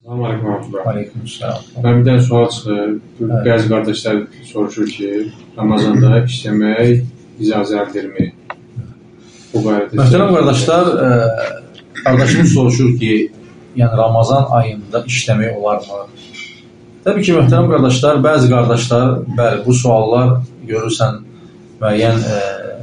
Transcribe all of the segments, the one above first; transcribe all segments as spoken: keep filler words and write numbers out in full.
Salam aleykum Abdullah. Aleyküm selam. Ben bir dənə sual çıxır. Evet. Bəzi qardaşlar soruşur ki, Ramazanda işləmək icazəlidirmi? Bu barədə. Möhtərəm qardaşlar, e, qardaşımız soruşur ki, yəni Ramazan ayında işləmək olarmı? Təbii ki, möhtərəm qardaşlar, bəzi qardaşlar, bəli, bu suallar görürsən müəyyən e,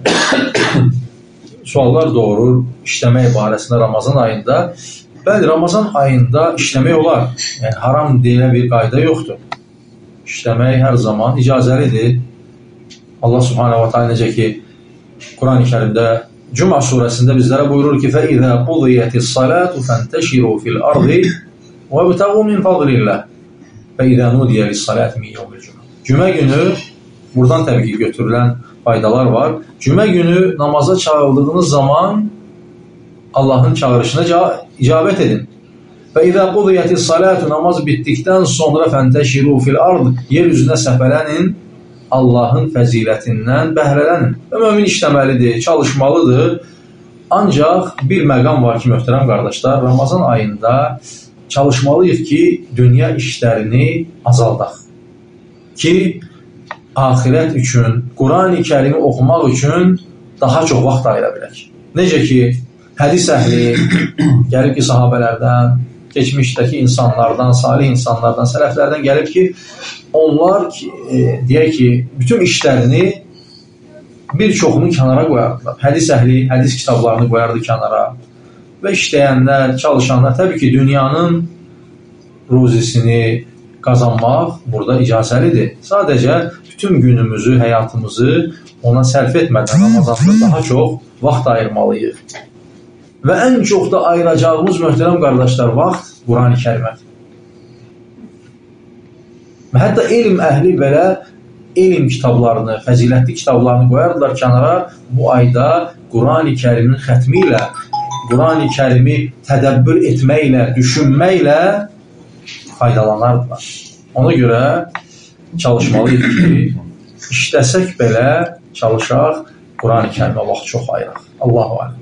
suallar doğurur işləmək barəsində Ramazan ayında. Bəli, Ramazan ayında işləmək olar. Yəni, haram deyilə bir qayda yoxdur. İşləmək hər zaman icazəlidir. Allah subhanahu wa ta'ala necə ki, Quran-ı Kərimdə Cuma surəsində bizlərə buyurur ki, فَإِذَا قُضِيَتِ الصَّلَاةُ فَانْتَشِرُوا فِي الْأَرْضِ وَابْتَغُوا مِنْ فَضْلِ اللَّهِ فَإِذَا نُودِيَ لِلصَّلَاةِ مِنْ يَوْمِ الْجُمَعَةِ. Cümə günü, buradan təbii ki, götürülən faydalar var. Cümə günü namaza çağrıldığınız zaman Allahın çağırışına icabət edin. Və izə qudiyyətis salatu, namaz bitdikdən sonra fəntəşiru fil ard, yer üzünə səpələnin, Allahın fəzilətindən bəhrələnin. Və mömin işləməlidir, çalışmalıdır. Ancaq bir məqam var ki, möhtərəm qardaşlar, Ramazan ayında çalışmalıyıq ki, dünya işlərini azaldaq. Ki, axirət üçün, Quran-ı Kərimi oxumaq üçün daha çox vaxt ayıra bilək. Necə ki, hədis əhli gəlib ki, sahabələrdən, keçmişdəki insanlardan, salih insanlardan, sələflərdən gəlib ki, onlar ki, e, deyək ki, bütün işlərini bir çoxunu kənara qoyardılar. Hədis əhli, hədis kitablarını qoyardı kənara və işləyənlər, çalışanlar, təbii ki, dünyanın ruzisini qazanmaq burada icazəlidir. Sadəcə bütün günümüzü, həyatımızı ona sərf etmədən Ramazanda daha çox vaxt ayırmalıyıq. Və ən çox da ayıracağımız möhtərəm qardaşlar vaxt Quran-ı Kərimədir. Və hətta elm əhli belə elm kitablarını, fəzilətli kitablarını qoyardılar kənara. Bu ayda Quran-ı Kərimin xətmi ilə, Quran-ı Kərimi tədəbbür etməklə, düşünməklə faydalanardılar. Ona görə çalışmalıyıq ki, işləsək belə çalışaq, Quran-ı Kərimə vaxt çox ayıraq. Allahu aləm.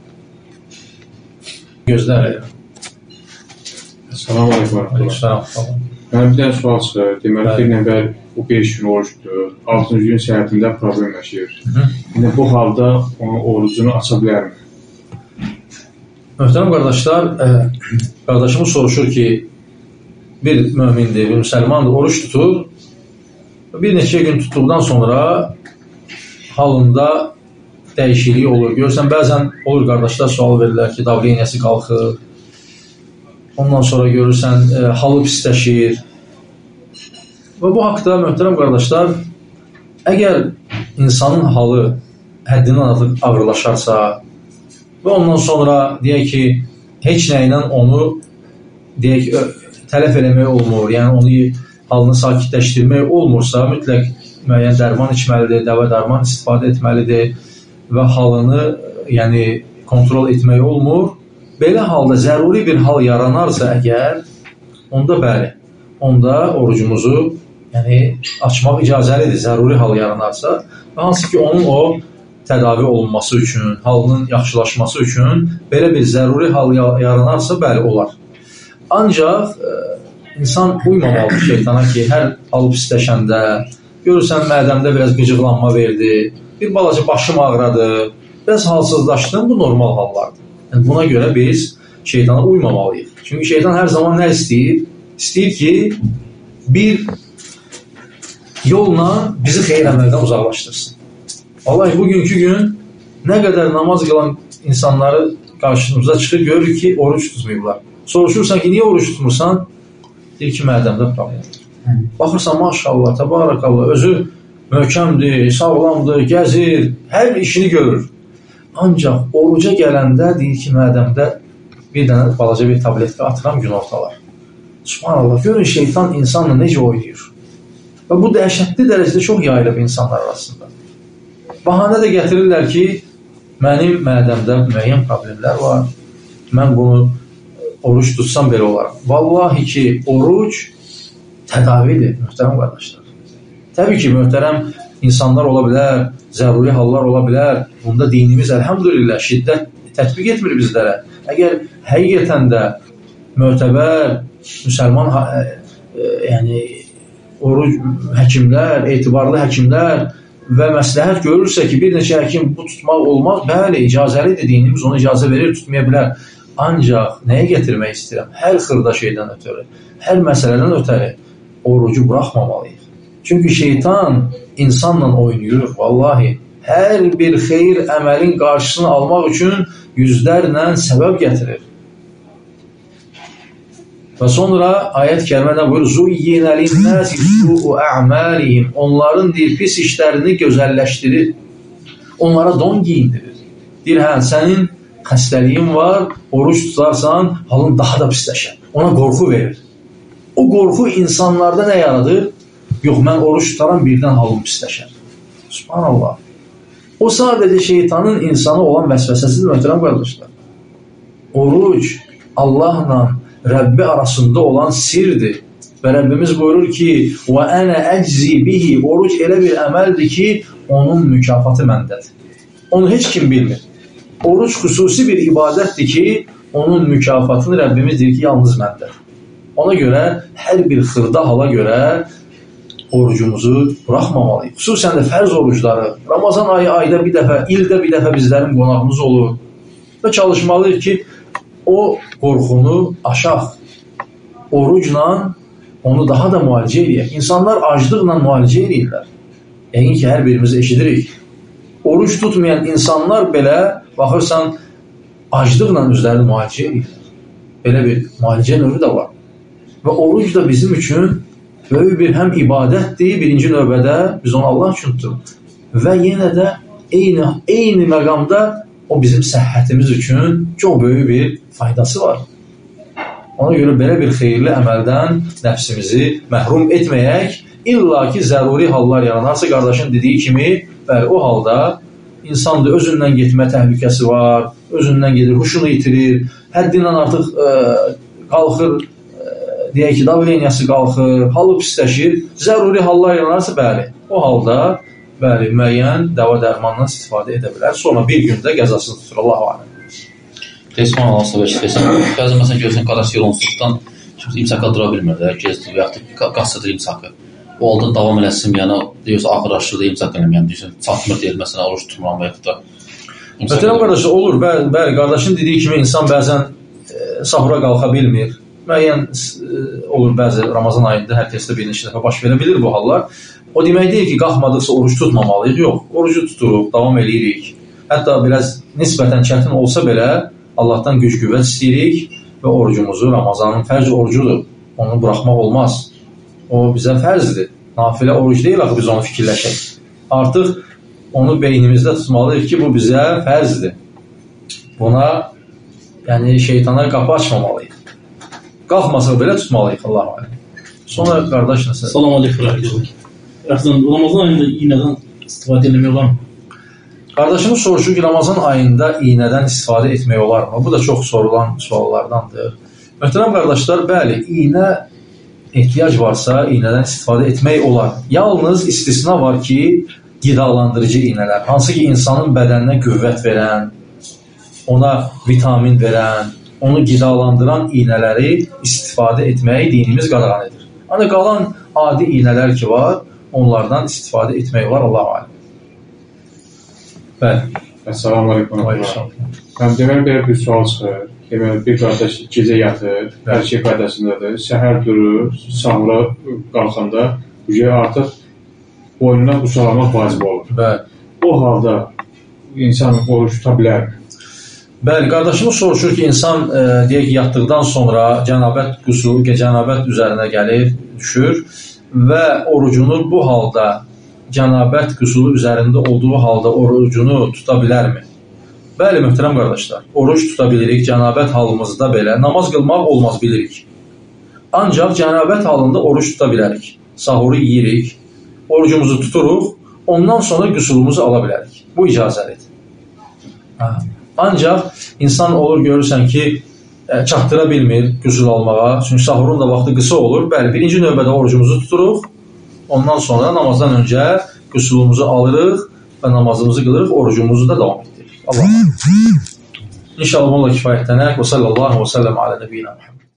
Gözlər. Salam aleykum. Mən bir dənə sual çıxır. Deməli, bir nəfər bu beş gün oruçdur, altıncı gün səhərində problem yaşayır. Yəni, bu halda onun orucunu aça bilərmi? Möhtərəm qardaşlar, e, qardaşımız soruşur ki, bir mömindir, bir müsəlmandır, oruç tutur. Bir neçə gün tutduqdan sonra halında dəyişiklik olur. Görürsən, bəzən olur qardaşlar sual verirlər ki, davleniyası qalxır. Ondan sonra görürsən, e, halı pisləşir. Və bu haqda, möhtərəm qardaşlar, əgər insanın halı həddindən artıq ağırlaşarsa və ondan sonra deyək ki, heç nə ilə onu deyək ki, tələf eləmək olmur, yəni onu halını sakitləşdirmək olmursa, mütləq müəyyən dərman içməlidir, dəvə dərman istifadə etməlidir və halını yəni, kontrol etmək olmur. Belə halda zəruri bir hal yaranarsa əgər, onda bəli, onda orucumuzu yəni, açmaq icazəlidir, zəruri hal yaranarsa və hansı ki, onun o tədavi olunması üçün, halının yaxşılaşması üçün belə bir zəruri hal yaranarsa, bəli, olar. Ancaq e, insan uymamalıdır şeytana ki, hər hal pisləşəndə, görürsən, mədəmdə biraz qıcıqlanma verdi, bir balaca başım ağrıdı, biraz halsızlaşdım, bu normal hallardır. Yəni, buna görə biz şeytana uymamalıyıq. Çünki şeytan hər zaman nə istəyir? İstəyir ki, bir yolla bizi xeyir əməldən uzaqlaşdırsın. Vallahi bugünkü gün nə qədər namaz qılan insanları qarşımıza çıxır, görür ki, oruç tutmayıblar. Soruşursan ki, niyə oruç tutmursan? Deyir ki, mədəmdə problemdir. Baxırsan, maşallah, təbarakallah, özü möhkəmdir, sağlamdır, gəzir, hər işini görür. Ancaq oruca gələndə deyir ki, mədəmdə bir dənə balaca bir tabletka atıram günortalar. Subhanallah, görün şeytan insanla necə oynayır. Və bu dəhşətli dərəcədə çox yayılıb insanlar arasında. Bahanə də gətirirlər ki, mənim mədəmdə müəyyən problemlər var, mən bunu oruç tutsam belə olaram. Vallahi ki, oruc tədavidir, möhtərəm qardaşlar. Təbii ki, möhtərəm insanlar ola bilər, zəruri hallar ola bilər. Bunda dinimiz, əlhamdülillah, şiddət tətbiq etmir bizlərə. Əgər həqiqətən də möhtəbər, müsəlman e, e, yəni oruc həkimlər, etibarlı həkimlər və məsləhət görürsə ki, bir neçə həkim bu tutmaq olmaz, bəli, icazəlidir, dinimiz ona icazə verir, tutmaya bilər. Ancaq nəyə gətirmək istəyirəm? Hər xırda şeydən ötürü, hər məsələdən ötürü orucu buraxmamalıyıq. Çünki şeytan insanla oynayır, vallahi. Hər bir xeyir əməlin qarşısını almaq üçün yüzlərlə səbəb gətirir. Və sonra ayət kərimədə buyurur, Zuyyinə linnəsi su'u a'malihim. Onların deyir, pis işlərini gözəlləşdirir. Onlara don giyindirir. Deyir, hə, sənin xəstəliyin var, oruç tutarsan, halın daha da pisləşər. Ona qorxu verir. O qorxu insanlarda nə yaradır? Yox, mən oruç tutaram, birdən halım pisləşər. Subhanallah. O sadəcə şeytanın insana olan vəsvəsəsidir, möhtərəm qardaşlar. Oruc Allahla Rəbbi arasında olan sirdir. Və Rəbbimiz buyurur ki, və ənə əczi bihi. Oruc elə bir əməldir ki, onun mükafatı məndədir. Onu heç kim bilmir. Oruc xüsusi bir ibadətdir ki, onun mükafatını Rəbbimiz deyir ki, yalnız məndədir. Ona görə hər bir xırda hala görə orucumuzu buraxmamalıyıq. Xüsusən də fərz orucları. Ramazan ayı ayda bir dəfə, ildə bir dəfə bizlərin qonağımız olur. Və çalışmalıyıq ki, o qorxunu aşaq. Orucla onu daha da müalicə edək. İnsanlar aclıqla müalicə edirlər. Yəqin ki, hər birimizi eşidirik. Oruc tutmayan insanlar belə, baxırsan, aclıqla özlərini müalicə edirlər. Belə bir müalicə növü də var. Və oruc da bizim üçün böyük bir həm ibadətdir, birinci növbədə biz onu Allah üçün tuturuq. Və yenə də eyni, eyni məqamda o bizim səhhətimiz üçün çox böyük bir faydası var. Ona görə belə bir xeyirli əməldən nəfsimizi məhrum etməyək, illa ki, zəruri hallar yaranarsa, qardaşın dediyi kimi, bəli, o halda insan da özündən getmə təhlükəsi var, özündən gedir, huşunu itirir, həddindən artıq ə, qalxır, deyək ki, davleniyası qalxır, halı pisləşir, zəruri hallar yaranarsa, bəli, o halda bəli, müəyyən dəva dərmandan istifadə edə bilər. Sonra bir gündə qəzasını tutur, Allah var. Resman Allah səbək istəyirsən. Bəzən məsələn görürsən, qardaş yolonsuzdan imsaka dura bilmir də, gezdir və yaxud da qasıdır imsakı. O halda davam eləsin, yəni deyirsə, ağırlaşırdı imsak eləməyən, deyirsən, çatmır deyil, məsələn, oruç tutmuram və yaxud da imsak. Möhtərəm qardaşı, olur, bəli, bəli, qardaşın dediyi kimi insan bəzən e, sahura qalxa bilmir. Müəyyən e, olur, bəzi Ramazan ayında hər kəsdə bir neçə dəfə baş verə bilir bu hallar. O demək deyil ki, qalxmadıqsa oruç tutmamalıyıq. Yox, orucu tuturuq, davam edirik. Hətta biraz nisbətən çətin olsa belə Allahdan güc qüvvət istəyirik və orucumuzu, Ramazanın fərz orucudur. Onu buraxmaq olmaz. O bizə fərzdir. Nafilə oruc deyil, axı biz onu fikirləşək. Artıq onu beynimizdə tutmalıyıq ki, bu bizə fərzdir. Buna yəni şeytana qapı açmamalıyıq. Qalxmasaq belə tutmalıyıq, Allah var. Sonra qardaş nəsə? Salam aleykum. Ramazan ayında iynədən istifadə etmək olar mı? Qardaşımız soruşur ki, Ramazan ayında iynədən istifadə etmək olar mı? Bu da çox sorulan suallardandır. Möhtərəm qardaşlar, bəli, iynə ehtiyac varsa iynədən istifadə etmək olar. Yalnız istisna var ki, qidalandırıcı iynələr, hansı ki, insanın bədəninə qüvvət verən, ona vitamin verən, onu qidalandıran iynələri istifadə etməyi dinimiz qadağan edir. Hani qalan adi iynələr ki var, onlardan istifadə etmək olar, Allah alim. Bəli. Əssalamu aleykum. Həm deməli, belə bir sual çıxır. Deməli, bir qardaş gecə yatır, hər şey qaydasındadır, səhər durur, sahura qalxanda artıq boynuna qusalamaq vacib olur. Bəli. O halda insan oruç tuta bilərmi? Bəli, qardaşımız soruşur ki, insan e, deyək ki, yatdıqdan sonra cənabət qusulu, cənabət üzərinə gəlir, düşür və orucunu bu halda cənabət qusulu üzərində olduğu halda orucunu tuta bilərmi? Bəli, möhtərəm qardaşlar, oruc tuta bilirik, cənabət halımızda belə, namaz qılmaq olmaz bilirik. Ancaq cənabət halında oruc tuta bilərik. Sahuru yeyirik, orucumuzu tuturuq, ondan sonra qüsulumuzu ala bilərik. Bu icazəlidir. Ancaq insan olur, görürsən ki, çatdıra bilmir qüsul almağa, çünki sahurun da vaxtı qısa olur. Bəli, birinci növbədə orucumuzu tuturuq, ondan sonra namazdan öncə qüsulumuzu alırıq və namazımızı qılırıq, orucumuzu da davam etdiririk. Allah. İnşallah onunla kifayətlənək. Və sallallahu və səlləm alə nəbiyyina Muhammed.